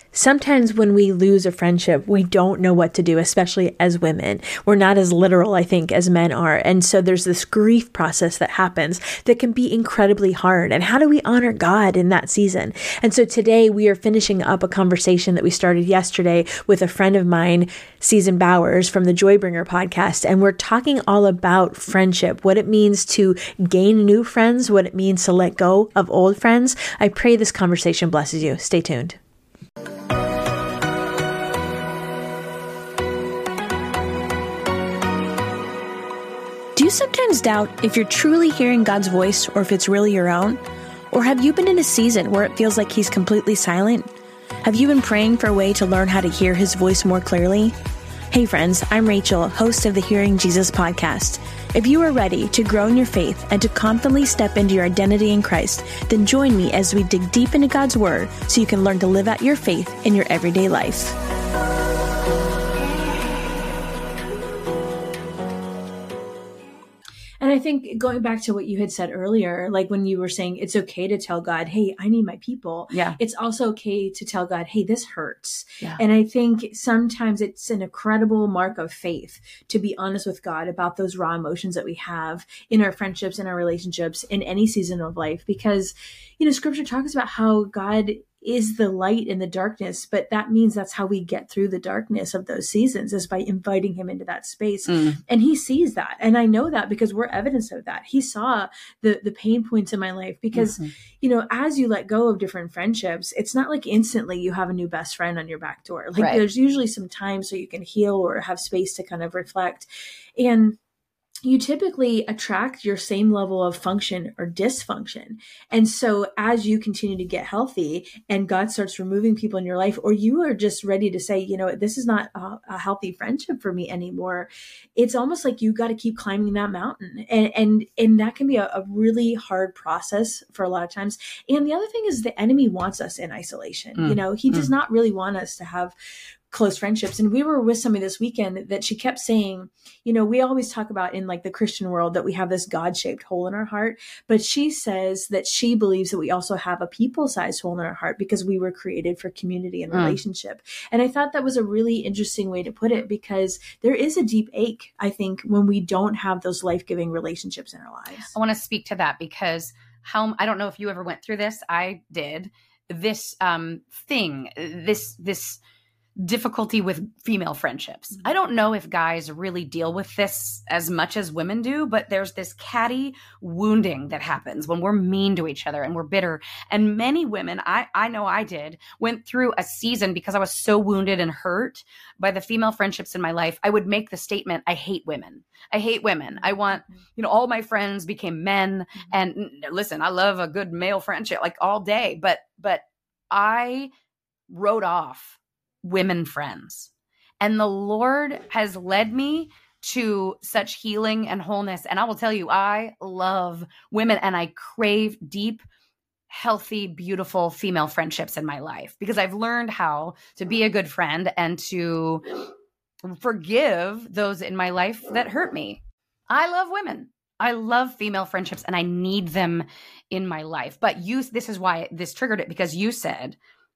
sometimes when we lose a friendship, we don't know what to do, especially as women. We're not as literal, I think, as men are. And so there's this grief process that happens that can be incredibly hard. And how do we honor God in that season? And so today we are finishing up a conversation that we started yesterday with a friend of mine, Susan Bowers from the Joybringer podcast. And we're talking all about friendship, what it means to gain new friends, what it means to let go of old friends. I pray this conversation blesses you. Stay tuned. Do you sometimes doubt if you're truly hearing God's voice or if it's really your own? Or have you been in a season where it feels like He's completely silent? Have you been praying for a way to learn how to hear His voice more clearly? Hey friends, I'm Rachel, host of the Hearing Jesus podcast. If you are ready to grow in your faith and to confidently step into your identity in Christ, then join me as we dig deep into God's Word so you can learn to live out your faith in your everyday life. And I think going back to what you had said earlier, like when you were saying it's okay to tell God, hey, I need my people. Yeah. It's also okay to tell God, hey, this hurts. Yeah. And I think sometimes it's an incredible mark of faith to be honest with God about those raw emotions that we have in our friendships, in our relationships, in any season of life. Because, Scripture talks about how God is the light in the darkness, but that means that's how we get through the darkness of those seasons, is by inviting Him into that space. And He sees that. And I know that because we're evidence of that. He saw the pain points in my life because, as you let go of different friendships, it's not like instantly you have a new best friend on your back door. Like Right. There's usually some time so you can heal or have space to kind of reflect. And you typically attract your same level of function or dysfunction. And so as you continue to get healthy and God starts removing people in your life, or you are just ready to say, this is not a healthy friendship for me anymore, it's almost like you got to keep climbing that mountain. And that can be a really hard process for a lot of times. And the other thing is the enemy wants us in isolation. He does not really want us to have close friendships. And we were with somebody this weekend that she kept saying, we always talk about in like the Christian world that we have this God-shaped hole in our heart, but she says that she believes that we also have a people-sized hole in our heart because we were created for community and relationship. And I thought that was a really interesting way to put it, because there is a deep ache, I think, when we don't have those life-giving relationships in our lives. I want to speak to that because I don't know if you ever went through this. I did. This this difficulty with female friendships. I don't know if guys really deal with this as much as women do, but there's this catty wounding that happens when we're mean to each other and we're bitter. And many women, I know I did, went through a season because I was so wounded and hurt by the female friendships in my life. I would make the statement, I hate women. I hate women. I want, all my friends became men. And listen, I love a good male friendship like all day, but I wrote off women friends. And the Lord has led me to such healing and wholeness. And I will tell you, I love women and I crave deep, healthy, beautiful female friendships in my life because I've learned how to be a good friend and to forgive those in my life that hurt me. I love women. I love female friendships and I need them in my life. But this is why this triggered it, because you said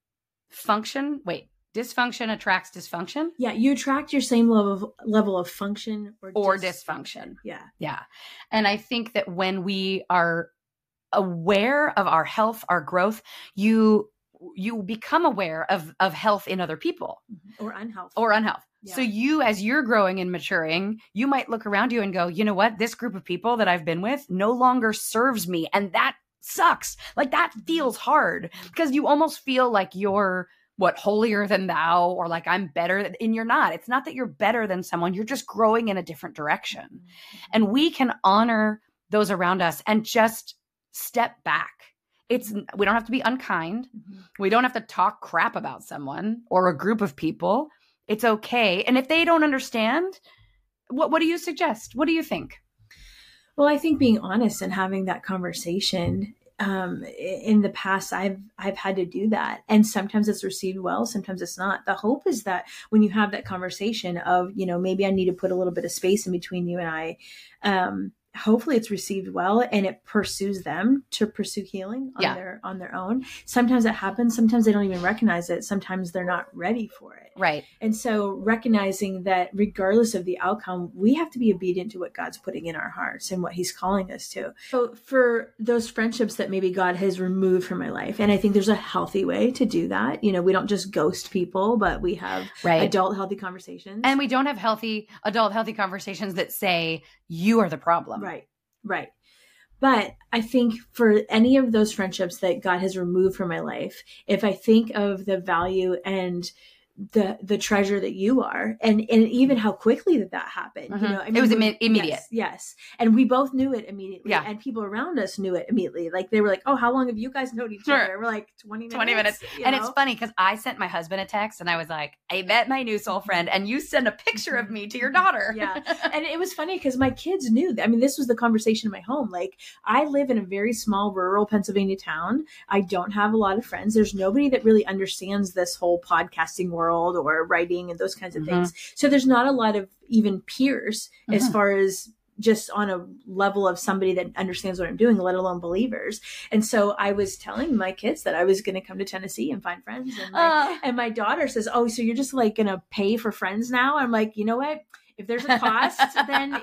dysfunction attracts dysfunction? Yeah, you attract your same level of function or dysfunction. Yeah. And I think that when we are aware of our health, our growth, you become aware of health in other people. Or unhealth. Yeah. So you, as you're growing and maturing, you might look around you and go, you know what? This group of people that I've been with no longer serves me. And that sucks. Like that feels hard because you almost feel like you're holier than thou, or like I'm better, and you're not. It's not that you're better than someone. You're just growing in a different direction. And we can honor those around us and just step back. We don't have to be unkind. We don't have to talk crap about someone or a group of people. It's okay. And if they don't understand, what do you suggest? What do you think? Well, I think being honest and having that conversation, in the past, I've had to do that. And sometimes it's received well, sometimes it's not. The hope is that when you have that conversation of, maybe I need to put a little bit of space in between you and I, hopefully it's received well and it pursues them to pursue healing on their own. Sometimes it happens. Sometimes they don't even recognize it. Sometimes they're not ready for it. Right. And so recognizing that regardless of the outcome, we have to be obedient to what God's putting in our hearts and what he's calling us to. So for those friendships that maybe God has removed from my life, and I think there's a healthy way to do that. We don't just ghost people, but we have adult healthy conversations. And we don't have adult healthy conversations that say you are the problem. Right. But I think for any of those friendships that God has removed from my life, if I think of the value and the treasure that you are, and even how quickly that happened, it was immediate. Yes. And we both knew it immediately. Yeah. And people around us knew it immediately. Like they were like, oh, how long have you guys known each other? We're like 20 minutes. And it's funny because I sent my husband a text and I was like, I met my new soul friend, and you send a picture of me to your daughter. Yeah. And it was funny because my kids knew. I mean, this was the conversation in my home. Like, I live in a very small rural Pennsylvania town. I don't have a lot of friends. There's nobody that really understands this whole podcasting world or writing and those kinds of things. So there's not a lot of even peers as far as just on a level of somebody that understands what I'm doing, let alone believers. And so I was telling my kids that I was going to come to Tennessee and find friends. And my daughter says, oh, so you're just like going to pay for friends now? I'm like, you know what? If there's a cost, then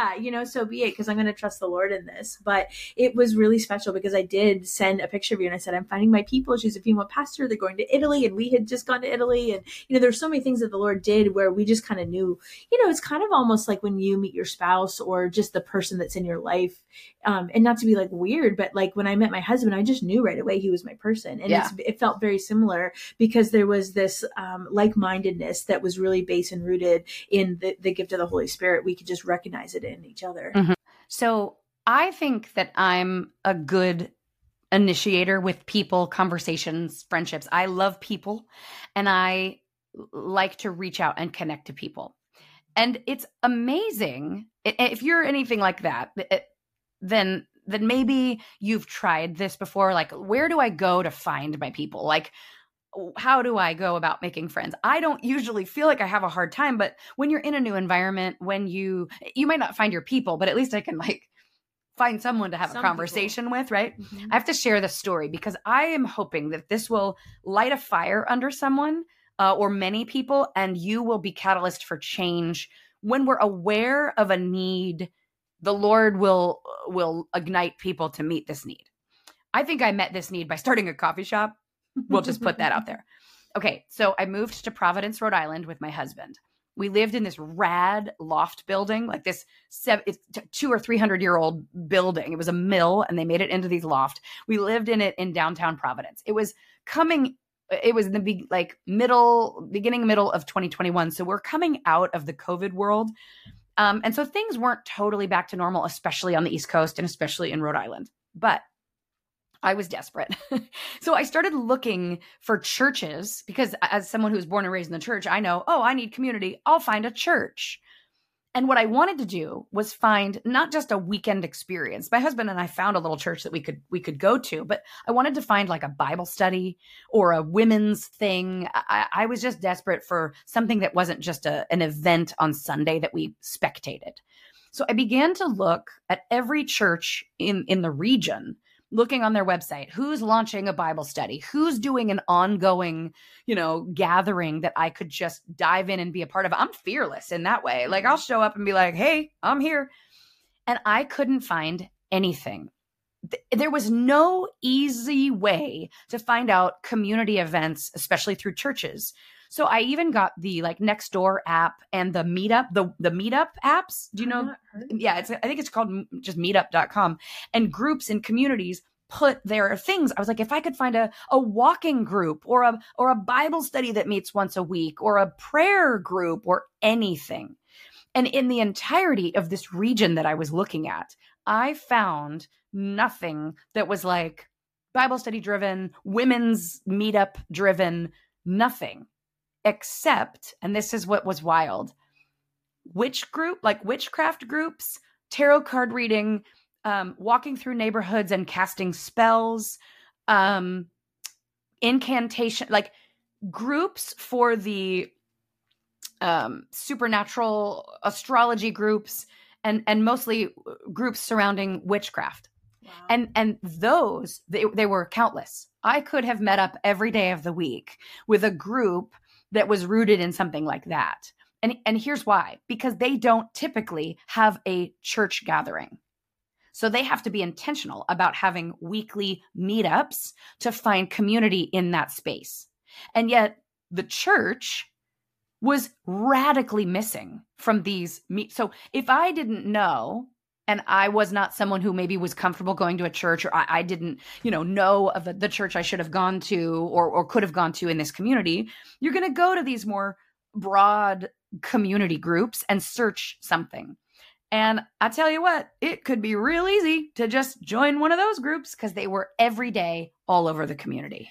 so be it, because I'm going to trust the Lord in this. But it was really special because I did send a picture of you and I said, I'm finding my people. She's a female pastor. They're going to Italy, and we had just gone to Italy. And, there's so many things that the Lord did where we just kind of knew, it's kind of almost like when you meet your spouse or just the person that's in your life. And not to be like weird, but like when I met my husband, I just knew right away he was my person. And it felt very similar because there was this like-mindedness that was really based and rooted in the gift of the Holy Spirit. We could just recognize it in each other. So I think that I'm a good initiator with people, conversations, friendships. I love people, and I like to reach out and connect to people. And it's amazing. If you're anything like that, then maybe you've tried this before. Like, where do I go to find my people? Like, how do I go about making friends? I don't usually feel like I have a hard time, but when you're in a new environment, when you might not find your people, but at least I can like find someone to have a conversation with, right? I have to share this story because I am hoping that this will light a fire under someone or many people, and you will be catalyst for change. When we're aware of a need, the Lord will ignite people to meet this need. I think I met this need by starting a coffee shop. We'll just put that out there. Okay, so I moved to Providence, Rhode Island with my husband. We lived in this rad loft building, like this 200 or 300-year-old building. It was a mill, and they made it into these loft. We lived in it in downtown Providence. It was in the beginning, middle of 2021. So we're coming out of the COVID world. And so things weren't totally back to normal, especially on the East Coast and especially in Rhode Island. But I was desperate. So I started looking for churches because as someone who was born and raised in the church, I know, I need community. I'll find a church. And what I wanted to do was find not just a weekend experience. My husband and I found a little church that we could go to, but I wanted to find like a Bible study or a women's thing. I was just desperate for something that wasn't just an event on Sunday that we spectated. So I began to look at every church in the region, looking on their website, who's launching a Bible study, who's doing an ongoing, gathering that I could just dive in and be a part of. I'm fearless in that way. Like I'll show up and be like, hey, I'm here. And I couldn't find anything. There was no easy way to find out community events, especially through churches. So I even got the like Nextdoor app and the Meetup, the Meetup apps. Do you know? Yeah, I think it's called just meetup.com. And groups and communities put their things. I was like, if I could find a walking group or a Bible study that meets once a week or a prayer group or anything. And in the entirety of this region that I was looking at, I found nothing that was like Bible study driven, women's meetup driven, nothing. Except, and this is what was wild, witchcraft groups, tarot card reading, walking through neighborhoods and casting spells, incantation, like groups for the supernatural astrology groups and mostly groups surrounding witchcraft. Wow. And those, they were countless. I could have met up every day of the week with a group that was rooted in something like that. And here's why, because they don't typically have a church gathering. So they have to be intentional about having weekly meetups to find community in that space. And yet the church was radically missing from these So if I didn't know, and I was not someone who maybe was comfortable going to a church, or I didn't, know of the church I should have gone to or could have gone to in this community, you're going to go to these more broad community groups and search something. And I tell you what, it could be real easy to just join one of those groups because they were every day all over the community.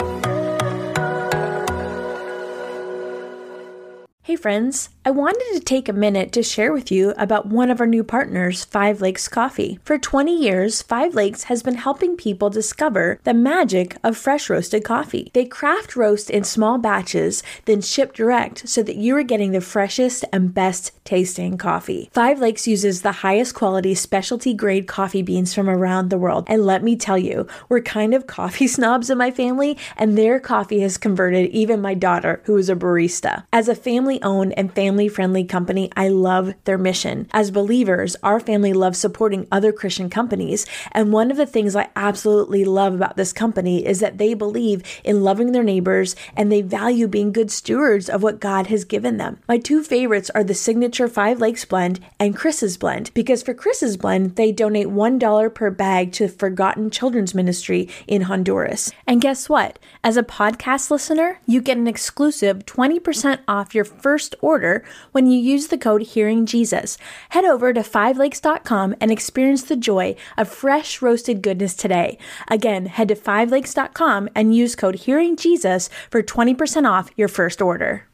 Hey friends, I wanted to take a minute to share with you about one of our new partners, 5 Lakes Coffee. For 20 years, 5 Lakes has been helping people discover the magic of fresh roasted coffee. They craft roast in small batches, then ship direct so that you are getting the freshest and best tasting coffee. 5 Lakes uses the highest quality specialty grade coffee beans from around the world. And let me tell you, we're kind of coffee snobs in my family, and their coffee has converted even my daughter, who is a barista. As a family-owned and family-friendly company, I love their mission. As believers, our family loves supporting other Christian companies, and one of the things I absolutely love about this company is that they believe in loving their neighbors, and they value being good stewards of what God has given them. My two favorites are the signature 5 Lakes blend and Chris's blend, because for Chris's blend, they donate $1 per bag to Forgotten Children's Ministry in Honduras. And guess what? As a podcast listener, you get an exclusive 20% off your first order when you use the code HearingJesus. Head over to 5lakes.com and experience the joy of fresh roasted goodness today. Again, head to 5lakes.com and use code HearingJesus for 20% off your first order.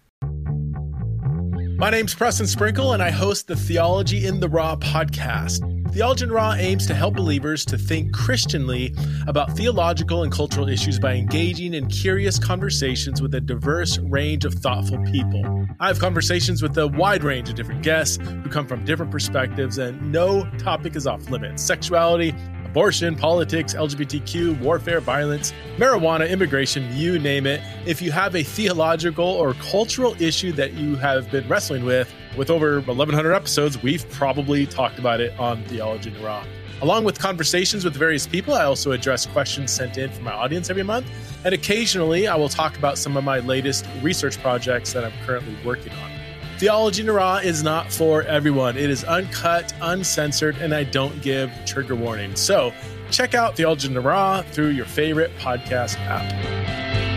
My name's Preston Sprinkle, and I host the Theology in the Raw podcast. Theology in the Raw aims to help believers to think Christianly about theological and cultural issues by engaging in curious conversations with a diverse range of thoughtful people. I have conversations with a wide range of different guests who come from different perspectives, and no topic is off limits. Sexuality, abortion, politics, LGBTQ, warfare, violence, marijuana, immigration, you name it. If you have a theological or cultural issue that you have been wrestling with over 1,100 episodes, we've probably talked about it on Theology in the Raw. Along with conversations with various people, I also address questions sent in from my audience every month. And occasionally, I will talk about some of my latest research projects that I'm currently working on. Theology in the Raw is not for everyone. It is uncut, uncensored, and I don't give trigger warnings. So check out Theology in the Raw through your favorite podcast app.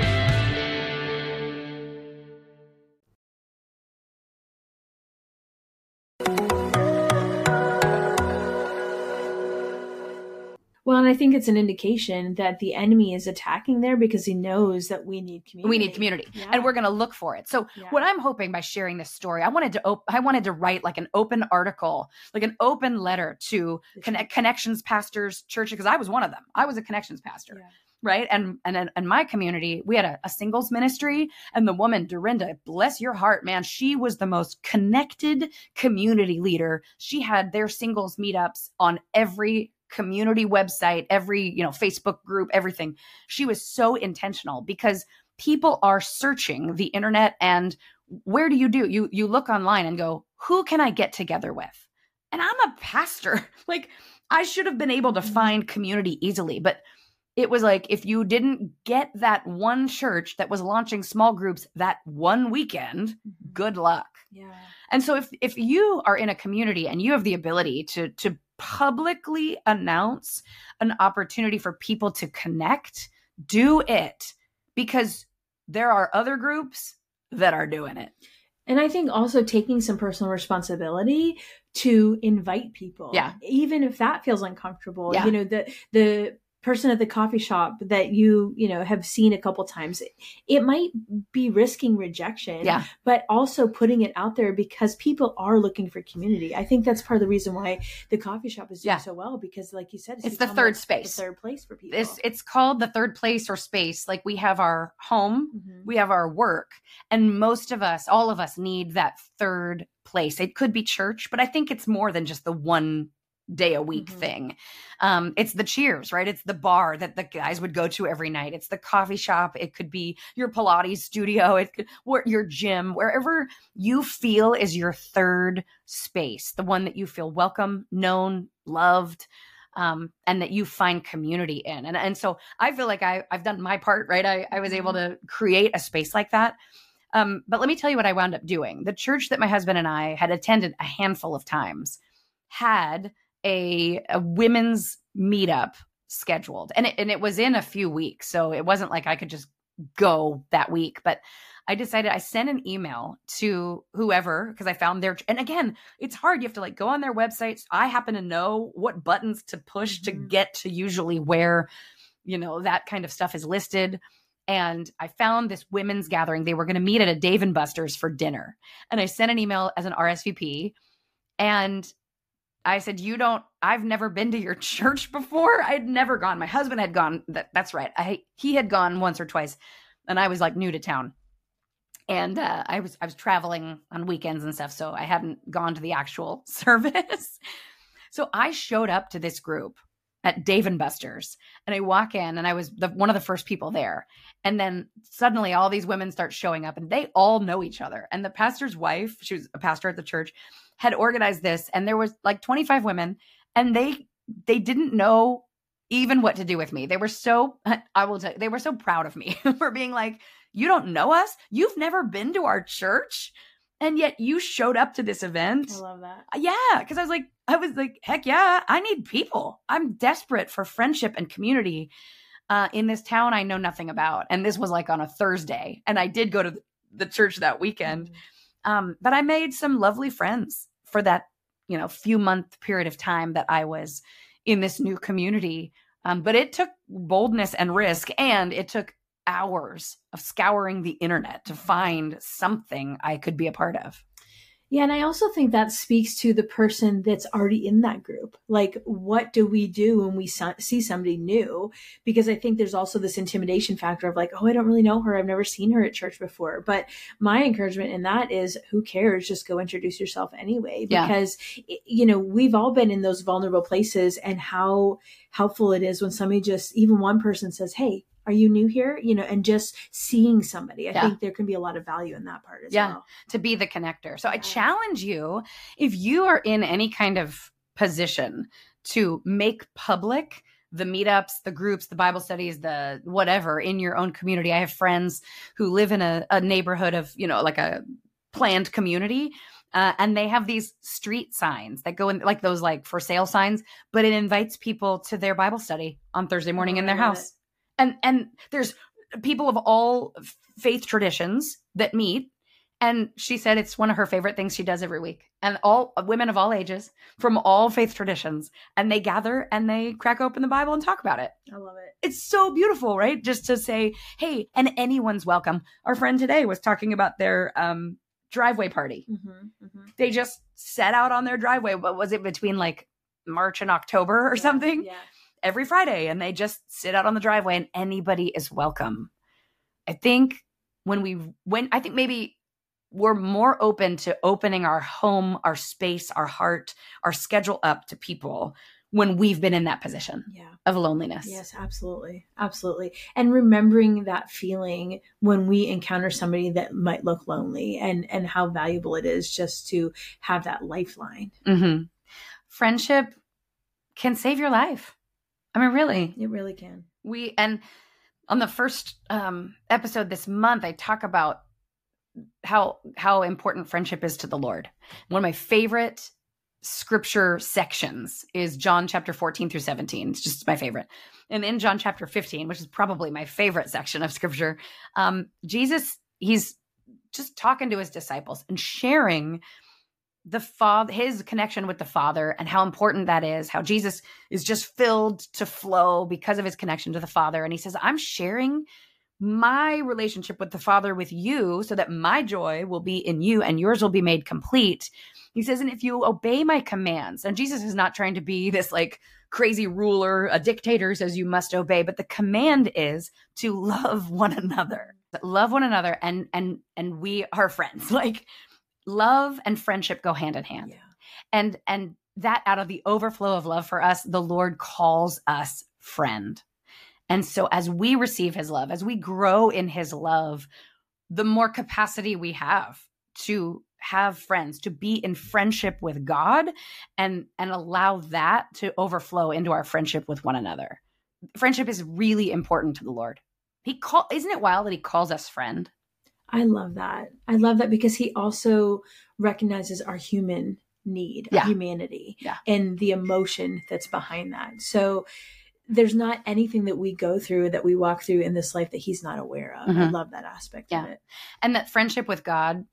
Well, and I think it's an indication that the enemy is attacking there because he knows that we need community. We need community, and we're going to look for it. So what I'm hoping by sharing this story, I wanted to write like an open article, like an open letter to Connections pastors, churches, because I was one of them. I was a Connections pastor. Yeah. Right. And my community, we had a singles ministry, and the woman, Dorinda, bless your heart, man, she was the most connected community leader. She had their singles meetups on every community website, every, Facebook group, everything. She was so intentional because people are searching the internet, and where do? You look online and go, who can I get together with? And I'm a pastor. Like, I should have been able to find community easily, but it was like, if you didn't get that one church that was launching small groups that one weekend, good luck. Yeah. And so if you are in a community and you have the ability to publicly announce an opportunity for people to connect, do it, because there are other groups that are doing it. And I think also taking some personal responsibility to invite people. Yeah. Even if that feels uncomfortable. Yeah. The person at the coffee shop that you have seen a couple times, it might be risking rejection, but also putting it out there because people are looking for community. I think that's part of the reason why the coffee shop is doing so well, because like you said, it's the third space, the third place for people. It's called the third place or space. Like we have our home, we have our work, and most of us, all of us, need that third place. It could be church, but I think it's more than just the one day a week thing. It's the Cheers, right? It's the bar that the guys would go to every night. It's the coffee shop. It could be your Pilates studio. It could, or your gym, wherever you feel is your third space, the one that you feel welcome, known, loved, and that you find community in. And so I feel like I've done my part, right? I was able to create a space like that. But let me tell you what I wound up doing. The church that my husband and I had attended a handful of times had a women's meetup scheduled, and it was in a few weeks. So it wasn't like I could just go that week, but I decided I sent an email to whoever, because I found and again, it's hard. You have to like go on their websites. I happen to know what buttons to push to get to usually where, that kind of stuff is listed. And I found this women's gathering. They were going to meet at a Dave & Buster's for dinner. And I sent an email as an RSVP, and I said, I've never been to your church before. I'd never gone. My husband had gone. That's right. He had gone once or twice, and I was like new to town. And I was traveling on weekends and stuff, so I hadn't gone to the actual service. So I showed up to this group at Dave & Buster's, and I walk in, and I was one of the first people there. And then suddenly all these women start showing up, and they all know each other. And the pastor's wife, she was a pastor at the church, had organized this, and there was like 25 women, and they didn't know even what to do with me. They were so, I will tell you, they were so proud of me for being like, you don't know us? You've never been to our church? And yet you showed up to this event. I love that. Yeah. Because I was like, heck yeah, I need people. I'm desperate for friendship and community in this town I know nothing about. And this was like on a Thursday. And I did go to the church that weekend. But I made some lovely friends for that, few month period of time that I was in this new community. But it took boldness and risk, and it took hours of scouring the internet to find something I could be a part of. Yeah. And I also think that speaks to the person that's already in that group. Like, what do we do when we see somebody new? Because I think there's also this intimidation factor of like, oh, I don't really know her. I've never seen her at church before. But my encouragement in that is, who cares? Just go introduce yourself anyway. Because, we've all been in those vulnerable places, and how helpful it is when somebody even one person says, hey, are you new here? And just seeing somebody, I think there can be a lot of value in that part as well. To be the connector. So I challenge you, if you are in any kind of position, to make public the meetups, the groups, the Bible studies, the whatever in your own community. I have friends who live in a neighborhood of, like a planned community. And they have these street signs that go in, like those like for sale signs, but it invites people to their Bible study on Thursday morning in their house. And there's people of all faith traditions that meet. And she said it's one of her favorite things she does every week. And all women of all ages from all faith traditions. And they gather and they crack open the Bible and talk about it. I love it. It's so beautiful, right? Just to say, hey, and anyone's welcome. Our friend today was talking about their driveway party. They just set out on their driveway. What was it, between like March and October or something? Yeah. Every Friday, and they just sit out on the driveway, and anybody is welcome. I think I think maybe we're more open to opening our home, our space, our heart, our schedule up to people when we've been in that position of loneliness. Yes, absolutely. Absolutely. And remembering that feeling when we encounter somebody that might look lonely, and how valuable it is just to have that lifeline. Friendship can save your life. I mean, really. It really can. And on the first episode this month, I talk about how important friendship is to the Lord. One of my favorite scripture sections is John chapter 14 through 17. It's just my favorite. And in John chapter 15, which is probably my favorite section of scripture, Jesus, he's just talking to his disciples and sharing his connection with the Father and how important that is, how Jesus is just filled to flow because of his connection to the Father. And he says, I'm sharing my relationship with the Father with you so that my joy will be in you and yours will be made complete. He says, and if you obey my commands, and Jesus is not trying to be this like crazy ruler, a dictator says you must obey, but the command is to love one another. Love one another and we are friends. Like love and friendship go hand in hand. Yeah. And that out of the overflow of love for us, the Lord calls us friend. And so as we receive his love, as we grow in his love, the more capacity we have to have friends, to be in friendship with God and allow that to overflow into our friendship with one another. Friendship is really important to the Lord. Isn't it wild that he calls us friend? I love that. I love that because he also recognizes our human need, our humanity, and the emotion that's behind that. So there's not anything that we go through, that we walk through in this life that he's not aware of. I love that aspect of it. And that friendship with God,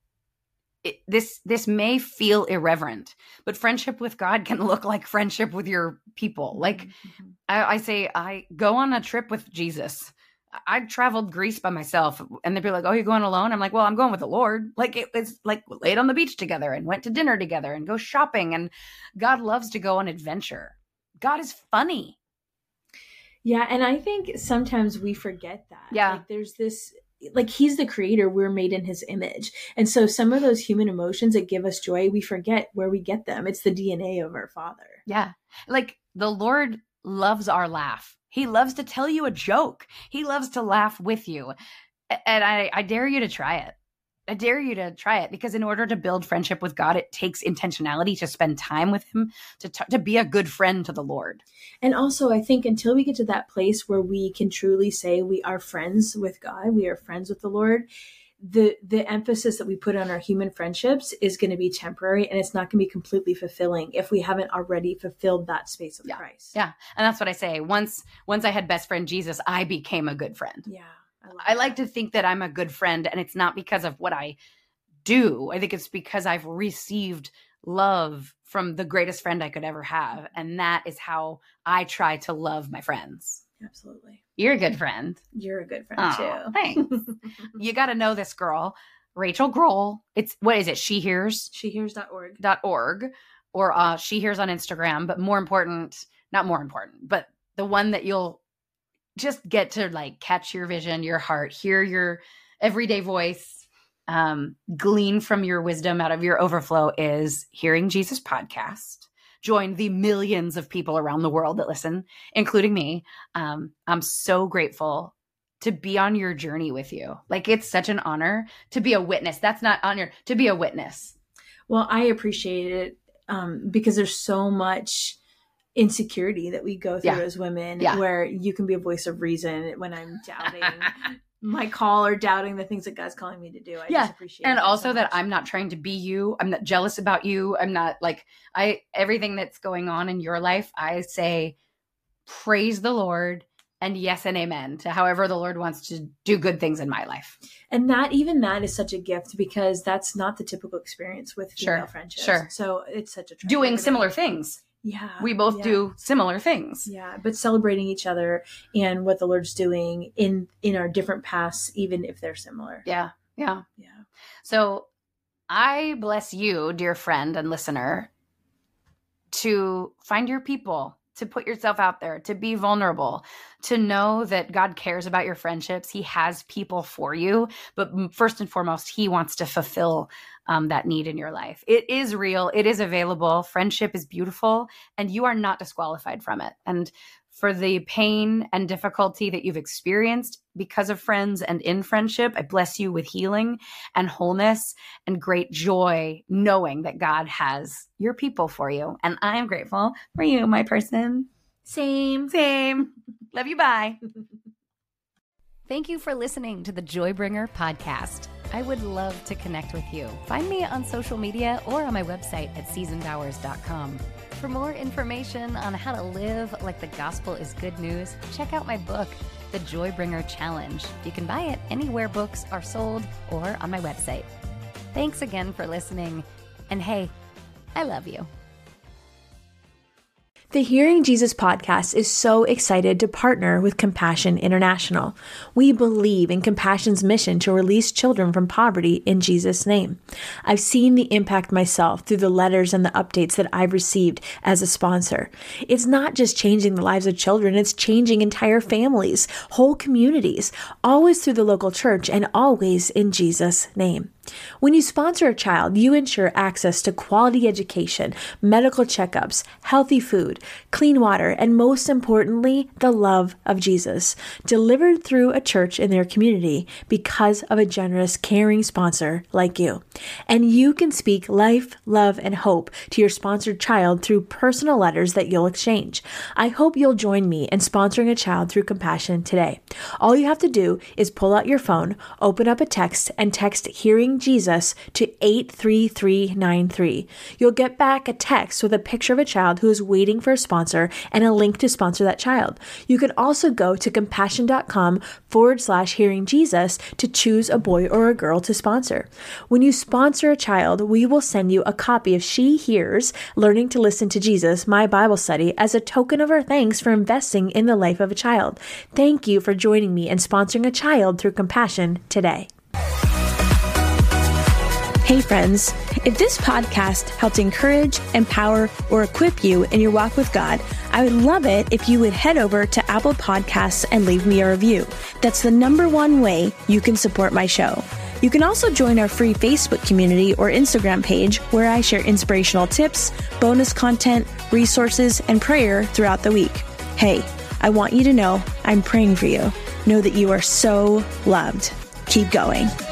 this may feel irreverent, but friendship with God can look like friendship with your people. Like I say, I go on a trip with Jesus. I traveled Greece by myself and they'd be like, oh, you're going alone? I'm like, well, I'm going with the Lord. Like it was like laid on the beach together and went to dinner together and go shopping. And God loves to go on adventure. God is funny. Yeah. And I think sometimes we forget that. Yeah. Like there's this, like he's the creator, we're made in his image. And so some of those human emotions that give us joy, we forget where we get them. It's the DNA of our Father. Yeah. Like the Lord loves our laugh. He loves to tell you a joke. He loves to laugh with you. And I dare you to try it. I dare you to try it because in order to build friendship with God, it takes intentionality to spend time with him, to be a good friend to the Lord. And also, I think until we get to that place where we can truly say we are friends with God, we are friends with the Lord, the emphasis that we put on our human friendships is going to be temporary and it's not going to be completely fulfilling if we haven't already fulfilled that space with Christ. Yeah. And that's what I say. Once I had best friend Jesus, I became a good friend. Yeah. I like to think that I'm a good friend, and it's not because of what I do. I think it's because I've received love from the greatest friend I could ever have. And that is how I try to love my friends. Absolutely. You're a good friend. You're a good friend too. Thanks. You got to know this girl, Rachel Grohl. What is it? Shehears.org. Or She Hears on Instagram. But not more important, but the one that you'll just get to like catch your vision, your heart, hear your everyday voice, glean from your wisdom out of your overflow is Hearing Jesus Podcast. Join the millions of people around the world that listen, including me. I'm so grateful to be on your journey with you. Like it's such an honor to be a witness. That's not honor, to be a witness. Well, I appreciate it because there's so much insecurity that we go through as women where you can be a voice of reason when I'm doubting my call or doubting the things that God's calling me to do. I just appreciate it. And also that I'm not trying to be you. I'm not jealous about you. I'm not like everything that's going on in your life. I say, praise the Lord and yes and amen to however the Lord wants to do good things in my life. And that is such a gift because that's not the typical experience with female friendships. Sure. So it's such a treasure. Doing similar things. Yeah. We both do similar things. Yeah. But celebrating each other and what the Lord's doing in our different paths, even if they're similar. Yeah. Yeah. Yeah. So I bless you, dear friend and listener, to find your people, to put yourself out there, to be vulnerable, to know that God cares about your friendships. He has people for you, but first and foremost, he wants to fulfill that need in your life. It is real. It is available. Friendship is beautiful, and you are not disqualified from it. And for the pain and difficulty that you've experienced because of friends and in friendship, I bless you with healing and wholeness and great joy, knowing that God has your people for you. And I am grateful for you, my person. Same. Love you. Bye. Thank you for listening to the Joybringer podcast. I would love to connect with you. Find me on social media or on my website at seasonbowers.com. For more information on how to live like the gospel is good news, check out my book, The Joybringer Challenge. You can buy it anywhere books are sold or on my website. Thanks again for listening. And hey, I love you. The Hearing Jesus podcast is so excited to partner with Compassion International. We believe in Compassion's mission to release children from poverty in Jesus' name. I've seen the impact myself through the letters and the updates that I've received as a sponsor. It's not just changing the lives of children, it's changing entire families, whole communities, always through the local church and always in Jesus' name. When you sponsor a child, you ensure access to quality education, medical checkups, healthy food, clean water, and most importantly, the love of Jesus, delivered through a church in their community because of a generous, caring sponsor like you. And you can speak life, love, and hope to your sponsored child through personal letters that you'll exchange. I hope you'll join me in sponsoring a child through Compassion today. All you have to do is pull out your phone, open up a text, and text Hearing Jesus to 83393. You'll get back a text with a picture of a child who is waiting for a sponsor and a link to sponsor that child. You can also go to compassion.com/Hearing Jesus to choose a boy or a girl to sponsor. When you sponsor a child, we will send you a copy of She Hears, Learning to Listen to Jesus, my Bible study, as a token of our thanks for investing in the life of a child. Thank you for joining me and sponsoring a child through Compassion today. Hey friends, if this podcast helped encourage, empower, or equip you in your walk with God, I would love it if you would head over to Apple Podcasts and leave me a review. That's the #1 way you can support my show. You can also join our free Facebook community or Instagram page where I share inspirational tips, bonus content, resources, and prayer throughout the week. Hey, I want you to know I'm praying for you. Know that you are so loved. Keep going.